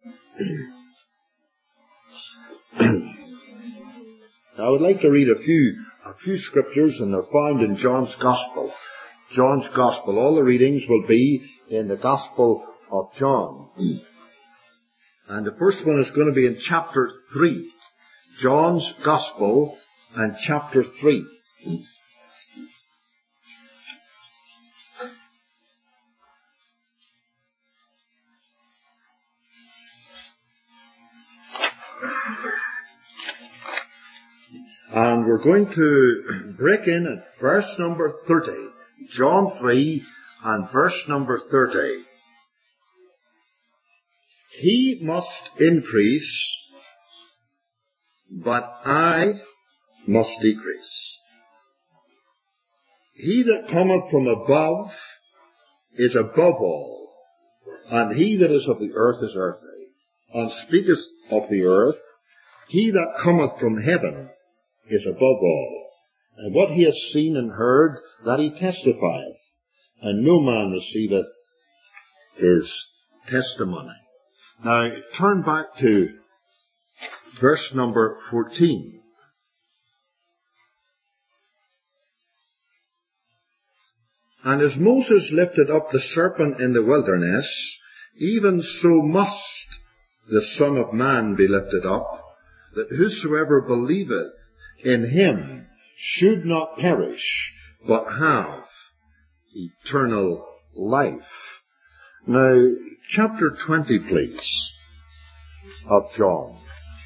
I would like to read a few scriptures, and they're found in John's Gospel. John's Gospel. All the readings will be in the Gospel of John. And the first one is going to be in chapter 3. John's Gospel and chapter 3. And we're going to break in at verse number 30. John 3 and verse number 30. He must increase, but I must decrease. He that cometh from above is above all, and he that is of the earth is earthly, and speaketh of the earth. He that cometh from heaven is above all, and what he has seen and heard, that he testifieth, and no man receiveth his testimony. Now, turn back to verse number 14. And as Moses lifted up the serpent in the wilderness, even so must the Son of Man be lifted up, that whosoever believeth in him should not perish, but have eternal life. Now, chapter 20, please, of John.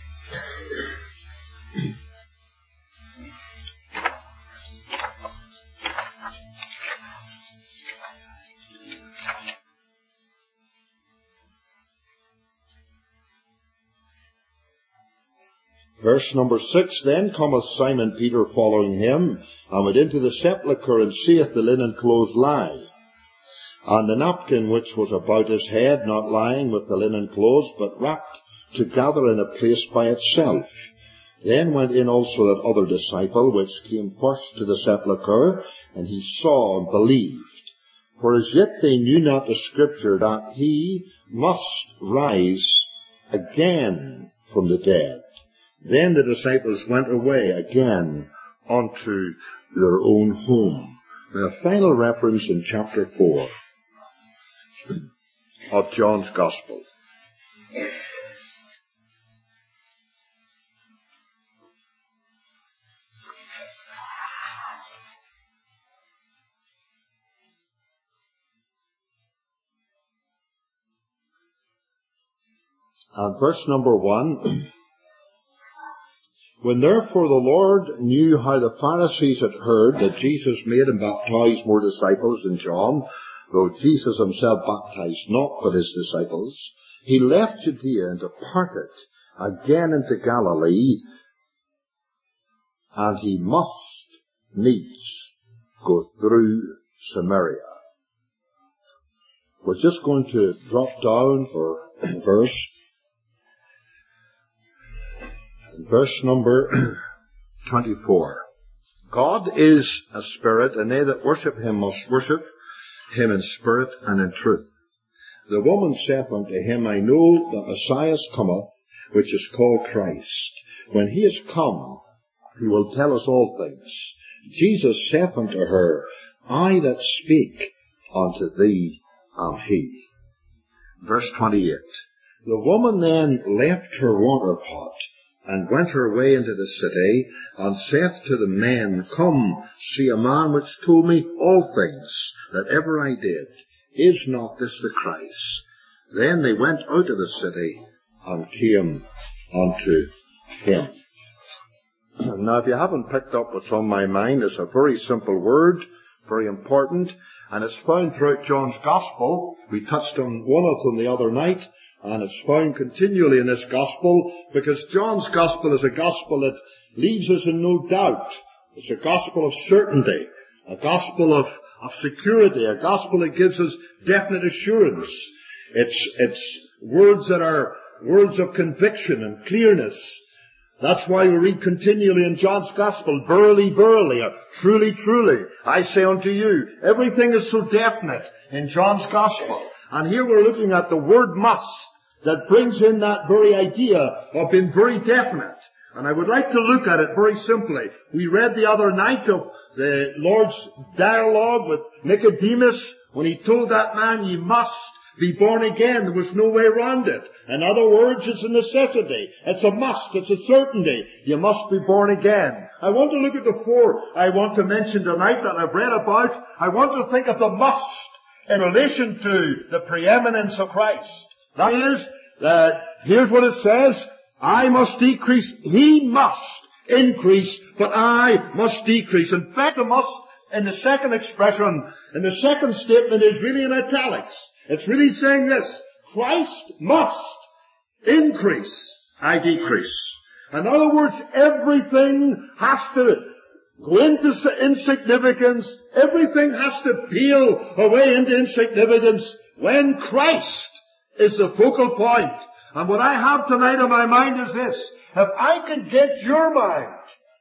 Verse number 6, Then cometh Simon Peter following him, and went into the sepulchre, and seeth the linen clothes lie, and the napkin which was about his head, not lying with the linen clothes, but wrapped together in a place by itself. Then went in also that other disciple, which came first to the sepulchre, and he saw and believed. For as yet they knew not the scripture, that he must rise again from the dead. Then the disciples went away again unto their own home. Now, a final reference in chapter 4 of John's Gospel. And verse number 1. When therefore the Lord knew how the Pharisees had heard that Jesus made and baptized more disciples than John, though Jesus himself baptized not but his disciples, he left Judea and departed again into Galilee, and he must needs go through Samaria. We're just going to drop down for verse number 24. God is a spirit, and they that worship him must worship him in spirit and in truth. The woman saith unto him, I know that Messiah cometh, which is called Christ. When he is come, he will tell us all things. Jesus saith unto her, I that speak unto thee am he. Verse 28. The woman then left her water pot, and went her way into the city, and saith to the men, Come, see a man which told me all things that ever I did. Is not this the Christ? Then they went out of the city, and came unto him. Now, if you haven't picked up what's on my mind, it's a very simple word, very important, and it's found throughout John's Gospel. We touched on one of them the other night, and it's found continually in this Gospel, because John's Gospel is a Gospel that leaves us in no doubt. It's a Gospel of certainty, a Gospel of security, a Gospel that gives us definite assurance. It's words that are words of conviction and clearness. That's why we read continually in John's Gospel, Verily, verily, or truly, truly, I say unto you. Everything is so definite in John's Gospel. And here we're looking at the word must. that brings in that very idea of being very definite. And I would like to look at it very simply. We read the other night of the Lord's dialogue with Nicodemus when he told that man, "You must be born again." There was no way around it. In other words, it's a necessity. It's a must. It's a certainty. You must be born again. I want to look at the four I want to mention tonight that I've read about. I want to think of the must in relation to the preeminence of Christ. That is, here's what it says. I must decrease. He must increase, but I must decrease. In fact, the must in the second expression, in the second statement, is really in italics. It's really saying this: Christ must increase, I decrease. In other words, everything has to go into insignificance. Everything has to peel away into insignificance when Christ is the focal point. And what I have tonight in my mind is this: if I could get your mind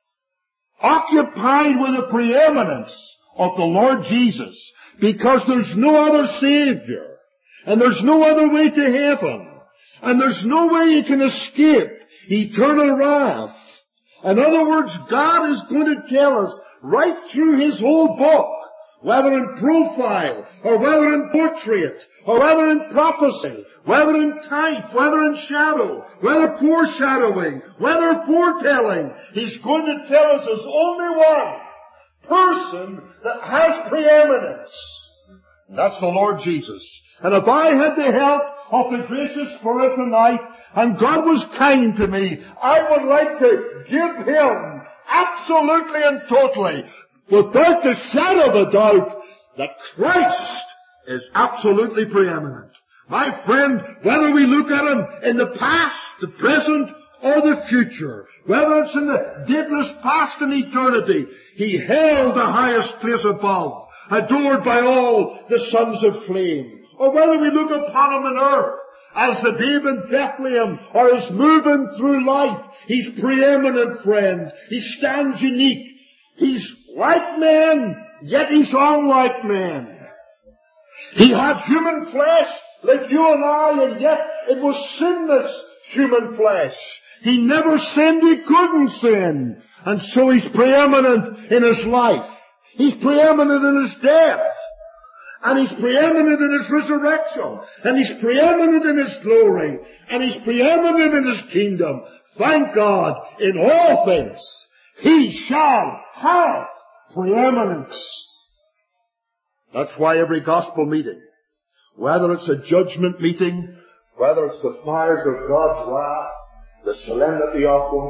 occupied with the preeminence of the Lord Jesus, because there's no other Savior, and there's no other way to heaven, and there's no way you can escape eternal wrath. In other words, God is going to tell us right through His whole book, whether in profile, or whether in portrait, or whether in prophecy, whether in type, whether in shadow, whether foreshadowing, whether foretelling, He's going to tell us there's only one person that has preeminence. And that's the Lord Jesus. And if I had the help of the gracious Spirit tonight, and God was kind to me, I would like to give Him absolutely and totally, without the shadow of a doubt, that Christ is absolutely preeminent. My friend, whether we look at Him in the past, the present, or the future, whether it's in the dateless past and eternity, He held the highest place above, adored by all the sons of flame. Or whether we look upon Him on earth as the babe in Bethlehem, or as moving through life, He's preeminent, friend. He stands unique. He's like man, yet He's unlike man. He had human flesh like you and I, and yet it was sinless human flesh. He never sinned, He couldn't sin. And so He's preeminent in His life. He's preeminent in His death. And He's preeminent in His resurrection. And He's preeminent in His glory. And He's preeminent in His kingdom. Thank God, in all things, He shall have preeminence. That's why every gospel meeting, whether it's a judgment meeting, whether it's the fires of God's wrath, the solemnity of them,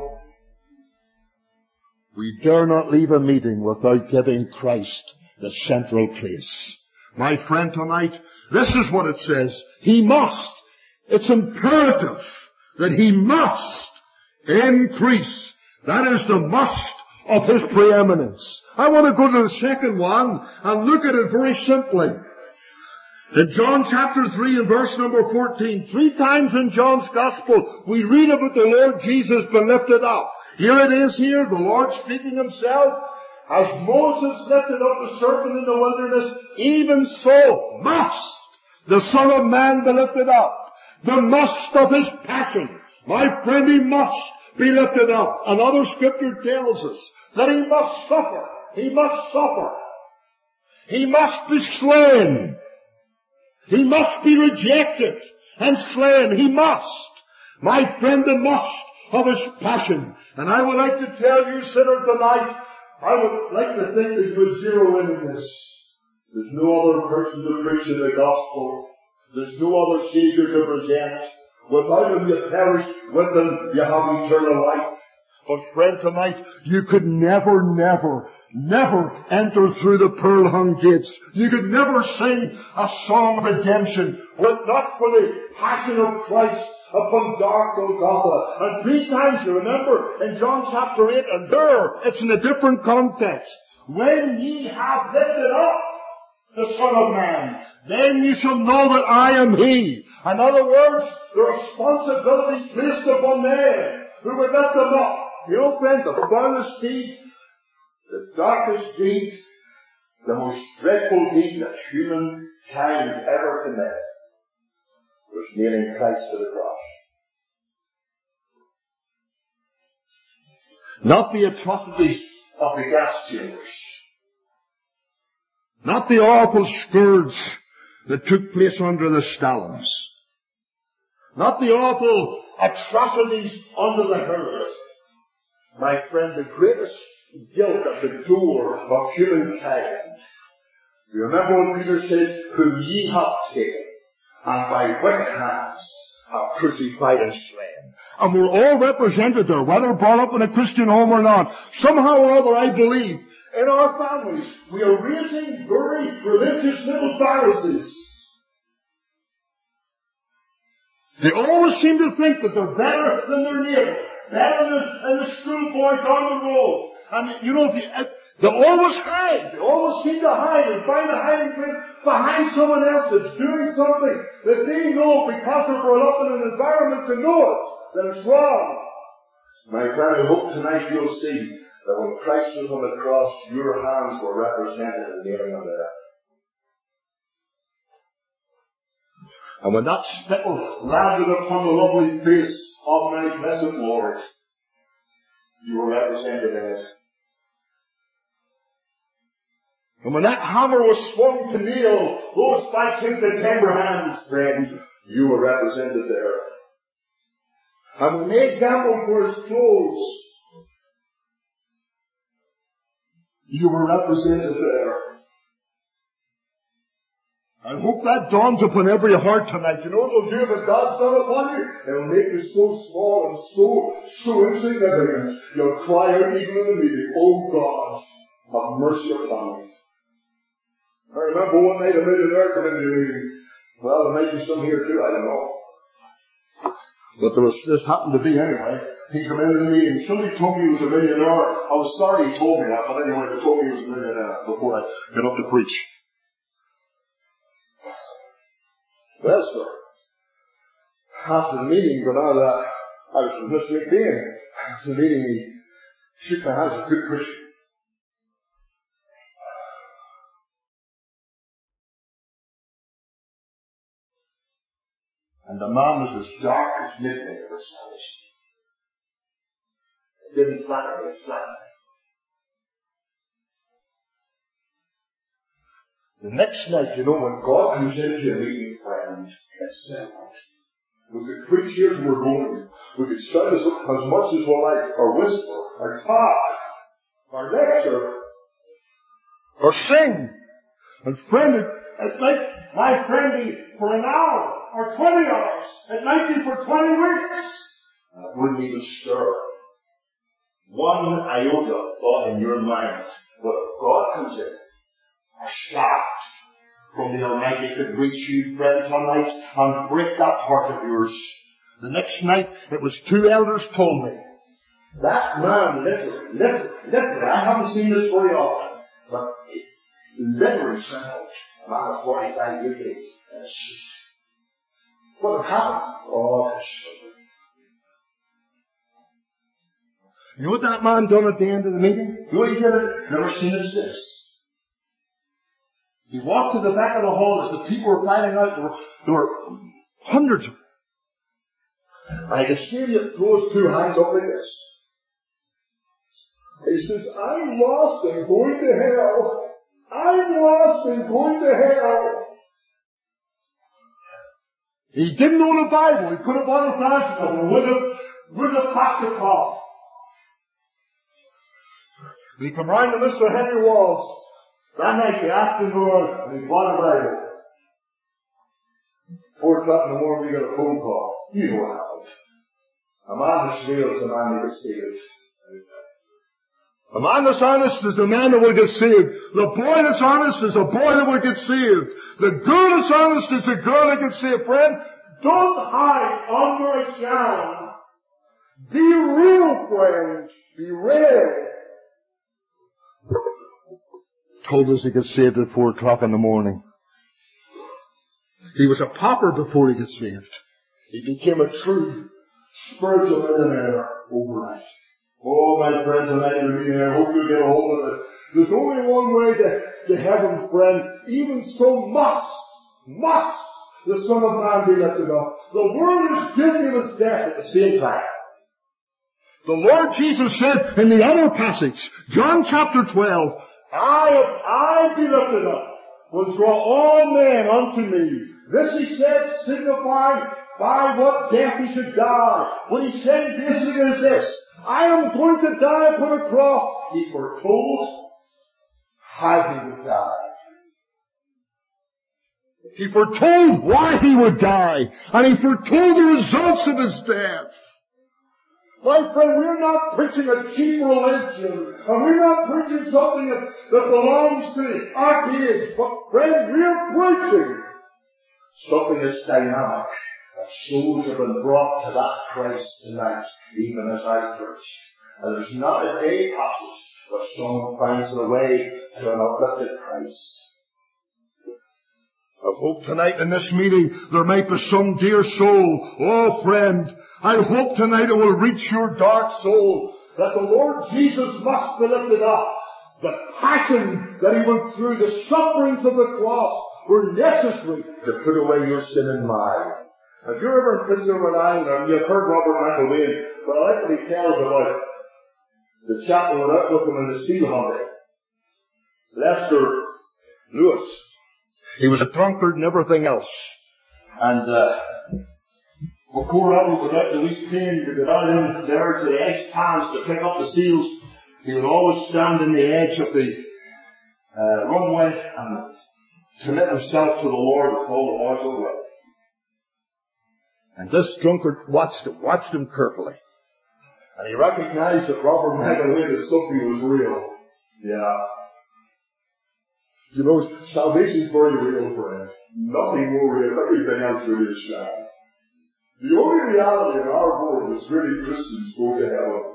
we dare not leave a meeting without giving Christ the central place. My friend, tonight, this is what it says. He must. It's imperative that He must increase. That is the must of His preeminence. I want to go to the second one and look at it very simply. In John chapter 3 and verse number 14, 3 times in John's Gospel, we read about the Lord Jesus being lifted up. Here it is here, the Lord speaking Himself. As Moses lifted up the serpent in the wilderness, even so must the Son of Man be lifted up. The must of His passion. My friend, He must be lifted up. Another scripture tells us that He must suffer. He must suffer. He must be slain. He must be rejected and slain. He must. My friend, the must of His passion. And I would like to tell you, sinner, tonight, I would like to think that you would zero in on this. There's no other person to preach in the gospel. There's no other Savior to present. Without Him you perish, with Him you have eternal life. But friend, tonight, you could never enter through the pearl-hung gates. You could never sing a song of redemption were it not for the passion of Christ upon dark Golgotha. And 3 times, you remember, in John chapter 8, and there, it's in a different context. When ye have lifted up the Son of Man, then ye shall know that I am He. In other words, the responsibility placed upon them who would lift Him up. You know, friend, the foulest deed, the darkest deed, the most dreadful deed that humankind ever committed was nailing Christ to the cross. Not the atrocities of the gas chambers. Not the awful scourge that took place under the Stalins. Not the awful atrocities under the Hitlers. My friend, the greatest guilt at the door of humankind. You remember when Peter says, whom ye have taken, and by wicked hands have crucified and slain. And we're all represented there, whether brought up in a Christian home or not. Somehow or other, I believe, in our families, we are raising very religious little Pharisees. They always seem to think that they're better than their neighbor, better than the schoolboy down the road. And you know, they always hide. They always seem to hide and find a hiding place behind someone else that's doing something that they know because they're brought up in an environment to know it, that it's wrong. My friend, I hope tonight you'll see that when Christ was on the cross, your hands were represented in nailing him there. And when that spittle landed upon the lovely face of my blessed Lord, you were represented in it. And when that hammer was swung to nail those spikes into timber hands, friend, you were represented there. And when they gambled for his clothes, you were represented there. I hope that dawns upon every heart tonight. You know what it'll do if God's done upon you? It'll make you so small and so insignificant. You'll cry out even in the meeting, oh God, have mercy upon me. I remember one night a millionaire came into the meeting. Well, there might be some here too, I don't know. But this happened to be anyway. He came into the meeting. Somebody told me he was a millionaire. I was sorry he told me that, but anyway, they told me he was a millionaire before I got up to preach. Well, sir, after the meeting, but out of that, I was from Mr. McBean. After the meeting, he shook my hands with good Christian. And the man was as dark as midnight of his salvation. It didn't flatter me, it flattered me. The next night, you know, when God comes into your meeting, friend, it's different. We could preach here as we're going. We could shout as much as we like, or whisper, or talk, or lecture, or sing. And friend, it might, my friend, be for an hour, or 20 hours. It might be for 20 weeks. And it wouldn't even stir one iota of thought in your mind. But if God comes in, a shaft from the Almighty could reach you, friend, tonight and break that heart of yours. The next night, it was 2 elders told me. That man literally, I haven't seen this very often, but it literally sent out a man of 45 years of age in a suit. What had happened? Oh, this. You know what that man done at the end of the meeting? You know what he did? Never seen it since. He walked to the back of the hall as the people were filing out. There were hundreds of them. And I could see him throw his 2 hands up like this. He says, I'm lost and going to hell. I'm lost and going to hell. He didn't own a Bible. He could have bought a plastic cover with a plastic cloth. He come round to Mr. Henry Walls. That night they asked him Lord, and he bought a Bible. 4 o'clock in the morning we got a phone call. You know what happened. A man that's real is a man that gets saved. A man that's honest is a man that will get saved. The boy that's honest is a boy that will get saved. The girl that's honest is a girl that gets saved. Friend, don't hide under a sham. Be real, friend. Be real. Told us he got saved at 4 o'clock in the morning. He was a pauper before he got saved. He became a true spiritual millionaire overnight. Oh, my friend, tonight you're meeting, I hope you get a hold of it. There's only one way to heaven, friend. Even so must the Son of Man be lifted up. The world is guilty of his death at the same time. The Lord Jesus said in the other passage, John chapter 12, I be lifted up, will draw all men unto me. This he said, signifying by what death he should die. What he said basically is this: I am going to die upon a cross. He foretold how he would die. He foretold why he would die, and he foretold the results of his death. My friend, we're not preaching a cheap religion, and we're not preaching something that belongs to our age, but friend, we're preaching something that's dynamic. That souls have been brought to that Christ tonight, even as I preach. And there's not a day passes but someone finds their way to an uplifted Christ. I hope tonight in this meeting there might be some dear soul. Oh friend, I hope tonight it will reach your dark soul that the Lord Jesus must be lifted up. The passion that he went through, the sufferings of the cross were necessary to put away your sin and mine. If you're ever in prison or lying, and you've heard Robert McElwain, but I like what he tells about the chap who went out with him in the steel hunting, Lester Lewis. He was a drunkard and everything else. And before Robert would out to eat pain to get out in there to the edge pans to pick up the seals, he would always stand in the edge of the runway and commit himself to the Lord with all the oars of the will. And this drunkard watched him carefully. And he recognized that Robert McElwain, that something was real. Yeah. You know, salvation's very real, friend. Nothing more real. Everything else really is sham. The only reality in our world is really Christians go to heaven.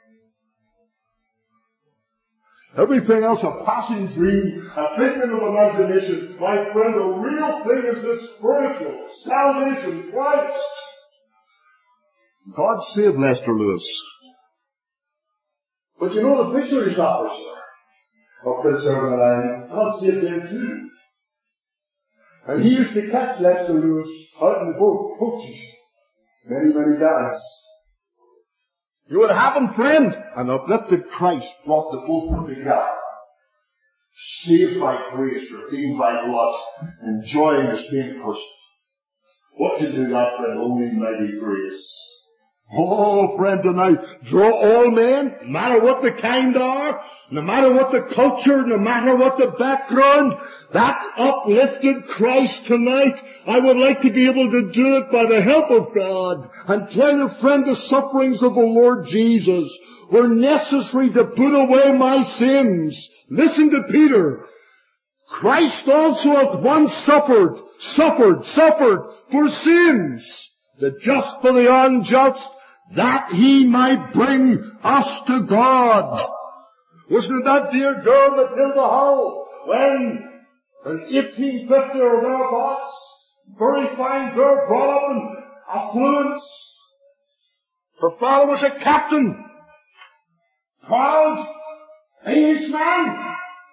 Everything else a passing dream, a figment of imagination. My friend, the real thing is this spiritual salvation, Christ. God saved Lester Lewis. But you know the fisheries officer of Prince Edward Island, God saved him too. And he used to catch Lester Lewis out in the boat, poaching, many, many times. You would have him, friend. An uplifted Christ brought the both together. Saved by grace, redeemed by blood, enjoying the same person. What can do that, friend? Only mighty grace. Oh, friend, tonight, draw all men, no matter what the kind are, no matter what the culture, no matter what the background, that uplifted Christ tonight, I would like to be able to do it by the help of God and tell you, friend, the sufferings of the Lord Jesus were necessary to put away my sins. Listen to Peter. Christ also hath once suffered for sins, the just for the unjust, that he might bring us to God. Wasn't it that dear girl, Matilda Hull, when in 1850 or thereabouts, very fine girl, brought up in affluence. Her father was a captain, proud Englishman.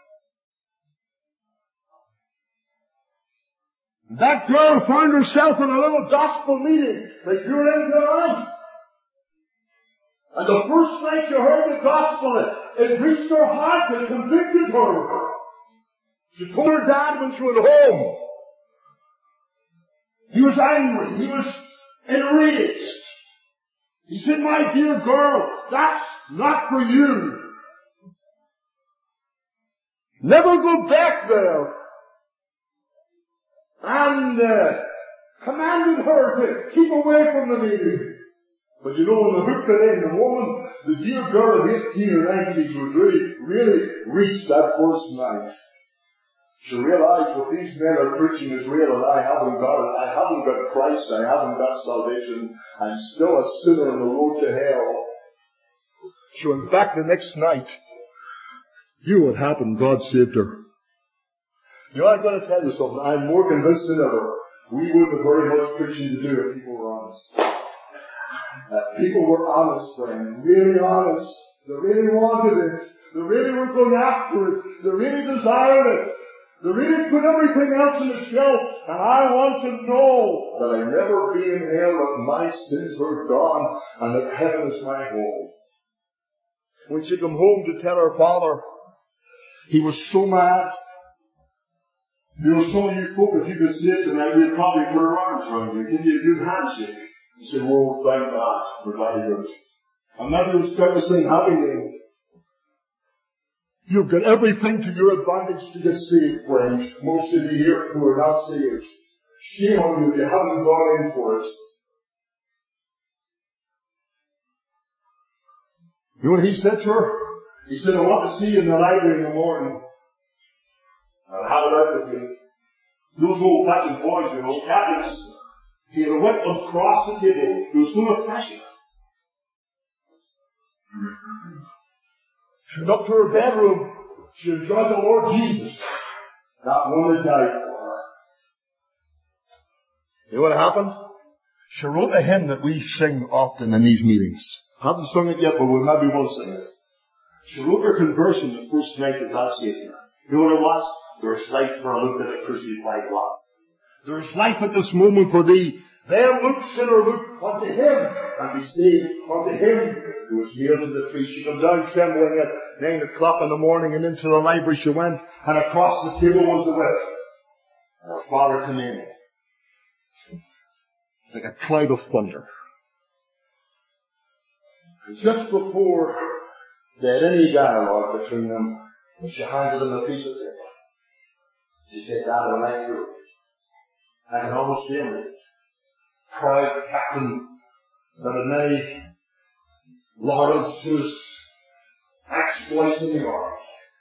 That girl found herself in a little gospel meeting that you're in tonight. And the first night you heard the gospel, it reached her heart and convicted her. She told her dad when she went home. He was angry. He was enraged. He said, my dear girl, that's not for you. Never go back there. And commanded her to keep away from the meeting. But you know, when they hooked it in, the woman, the dear girl of 18 or 19 was really reached that first night. She realized what these men are preaching is real, and I haven't got it. I haven't got Christ. I haven't got salvation. I'm still a sinner on the road to hell. She went back the next night. You know what happened? God saved her. You know, I'm going to tell you something. I'm more convinced than ever. We wouldn't have very much preaching to do if people were honest. People were honest, friend. Really honest. They really wanted it. They really were going after it. They really desired it. They really put everything else in the shelf, and I want to know that I never be in hell, that my sins are gone, and that heaven is my home. When she come home to tell her father, he was so mad. There were some of you folk, if you could see it tonight, you'd probably put your arms around you, give you a good handshake. You say, "Oh, thank God, we're very good." And maybe you'll start to sing Happy Day. You've got everything to your advantage to get saved, friend. Most of you here who are not saved. Shame on you if you haven't gone in for it. You know what he said to her? He said, "I want to see you in the library in the morning. I'll have it out with you." Those old-fashioned boys, you know, Catholics, he had a whip across the table. He was full of fashion. She went up to her bedroom. She enjoyed the Lord Jesus. That one that died for her. You know what happened? She wrote a hymn that we sing often in these meetings. I haven't sung it yet, but we maybe will sing it. She wrote her conversion the first night that God saved her. You know what it was? There's life for a look at a crucified one. There's life at this moment for thee. Then look, sinner, look unto him, and be saved unto him who was near to the tree. She came down trembling at 9 o'clock in the morning, and into the library she went, and across the table was the whip. And her father came in, like a cloud of thunder. And just before they had any dialogue between them, she handed him a piece of paper. She said, "Dad, I like you." I can almost see him. Proud captain that had many laurels to his exploits in the army.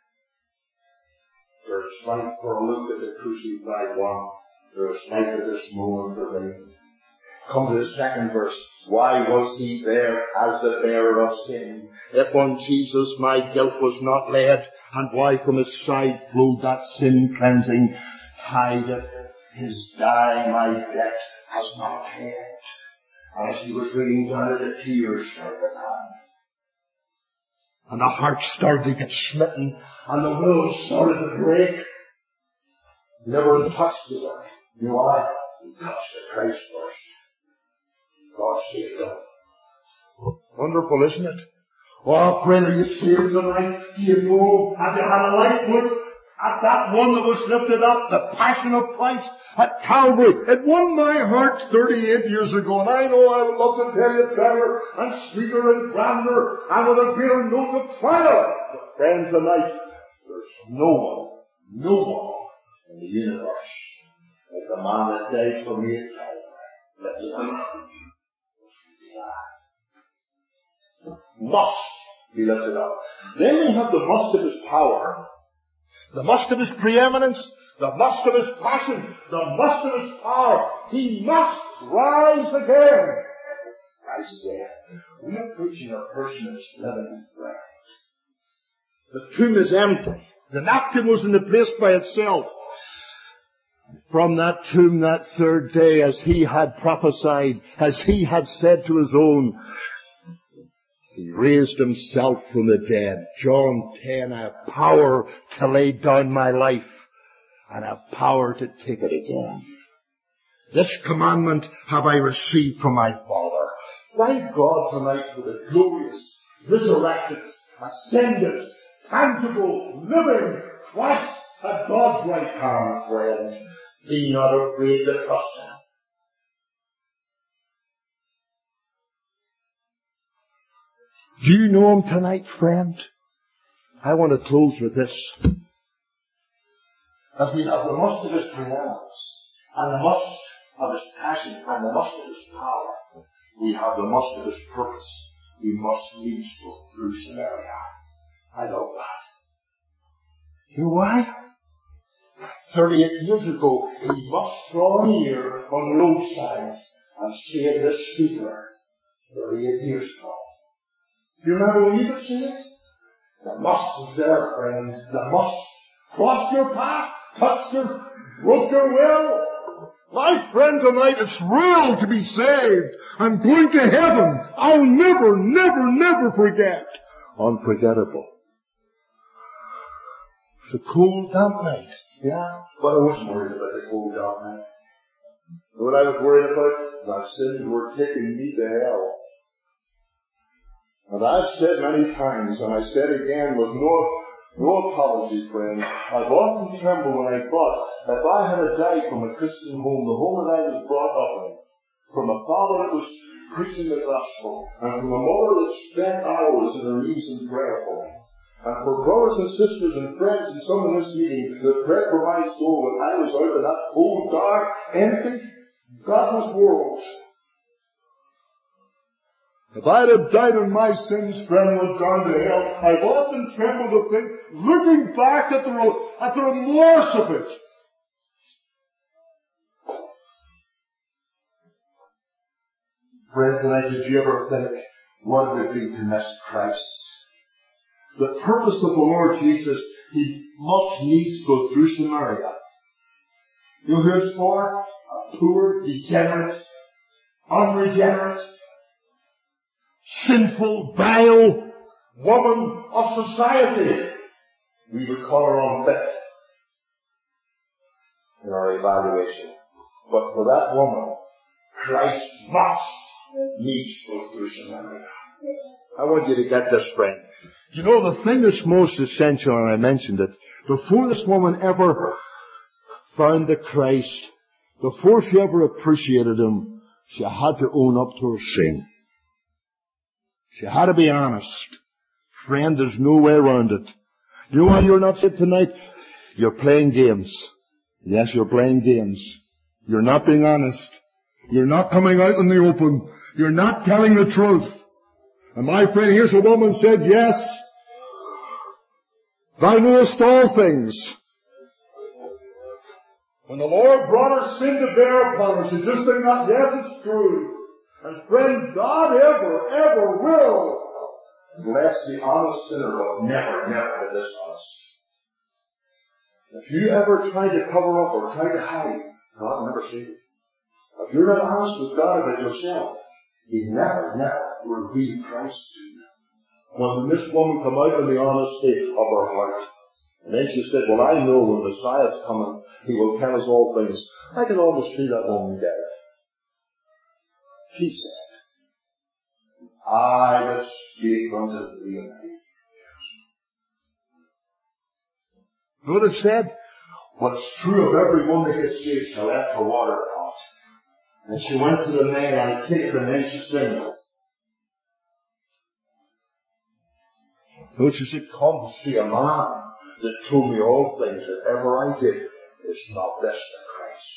There's life for a look at the crucified one. There's life at this moment for me. Come to the second verse. Why was he there as the bearer of sin? If on Jesus my guilt was not laid, and why from his side flowed that sin cleansing tide? His die my debt has not paid. As he was reading down, the tears started to come. And the heart started to get smitten, and the will started to break. Never touched the Lord. You know why? He touched the Christ first. God saved him. Wonderful, isn't it? Oh, friend, are you saved tonight? Do you know? Have you had a life with at that one that was lifted up, the passion of Christ at Calvary? It won my heart 38 years ago, and I know I would love to tell you better and sweeter and grander and with a greater note of triumph. But friend, tonight, there's no one in the universe like the man that died for me at Calvary. Must be lifted up. Then we have the must of his power, the must of his preeminence, the must of his passion, the must of his power. He must rise again. Rise again. We are preaching a person that's living, friend. The tomb is empty. The napkin was in the place by itself. From that tomb that third day, as he had prophesied, as he had said to his own, he raised himself from the dead. John 10, I have power to lay down my life, and I have power to take it again. This commandment have I received from my Father. Thank God tonight for the glorious, resurrected, ascended, tangible, living Christ at God's right hand, friend. Be not afraid to trust him. Do you know him tonight, friend? I want to close with this. As we have the must of his preeminence, and the must of his passion, and the must of his power, we have the must of his purpose. We must needs go through Samaria. I love that. You know why? 38 years ago, he must draw near on the roadside and save this speaker. 38 years ago. Do you remember when you could see it? The must is there, friend. The must. Cross your path, touch your, broke your will. My friend, tonight it's real to be saved. I'm going to heaven. I'll never, never, never forget. Unforgettable. It's a cold, damp night Yeah, but I wasn't worried about the cold dark night. What I was worried about, my sins were taking me to hell. And I've said many times, and I said again with no apology, friend, I've often trembled when I thought, if I had died from a Christian home, the home that I was brought up in, from a father that was preaching the gospel, and from a mother that spent hours in her knees in prayer for me, and for brothers and sisters and friends and some in this meeting that prayed for my soul when I was out in that cold, dark, empty, godless world. If I'd have died in my sins, friend, and gone to hell, I've often trembled to think, looking back at the remorse of it. Friend, tonight, did you ever think what it would be to miss Christ? The purpose of the Lord Jesus, He must needs go through Samaria. You know who it's for? A poor, degenerate, unregenerate, sinful, vile woman of society. We would call her unfit in our evaluation. But for that woman, Christ must needs go through Samaria. I want you to get this, friend. You know, the thing that's most essential, and I mentioned it, before this woman ever found the Christ, before she ever appreciated Him, she had to own up to her sin. She had to be honest. Friend, there's no way around it. You know why you're not saved tonight? You're playing games. Yes, you're playing games. You're not being honest. You're not coming out in the open. You're not telling the truth. And my friend, here's a woman said, yes, thou knowest all things. When the Lord brought her sin to bear upon her, she just think that, yes, it's true. And friend, God ever will bless the honest sinner, but never the dishonest. If you ever try to cover up or try to hide, God never sees it. If you're not honest with God about yourself, He never will reveal Christ to you. When this woman come out in the honesty of her heart, and then she said, well, I know when Messiah's coming, He will tell us all things. I can almost see that woman dead. He said, I that speak unto thee. Good it said, what's true of every woman that gets saved, she left her water pot. And she went to the man and kicked the man she sinned with. But she said, come to see a man that told me all things that ever I did. It's not this the Christ.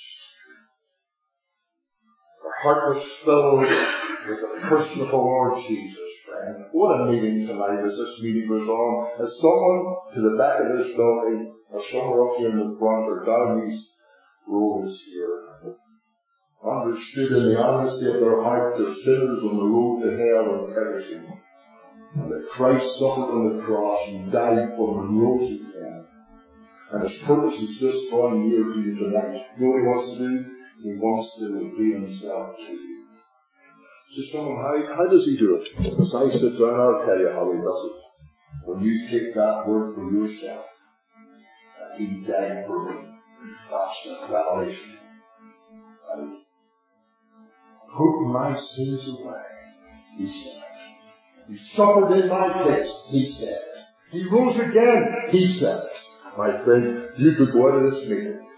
Her heart was filled with the person of the Lord Jesus, friend. What a meeting tonight as this meeting goes on. As someone to the back of this building, or somewhere up here in the front, or down these rows here, understood in the honesty of their heart their sinners on the road to hell and perishing. And that Christ suffered on the cross and died for them and rose again. And His purpose is just drawing near to you tonight. You know what He wants to do? He wants to reveal Himself to you. So someone, how does He do it? As I sit down, I'll tell you how He does it. When you take that word for yourself, that He died for me, that's the revelation. And put my sins away, He said. He suffered in my place, He said. He rose again, He said. My friend, you could go out of this meeting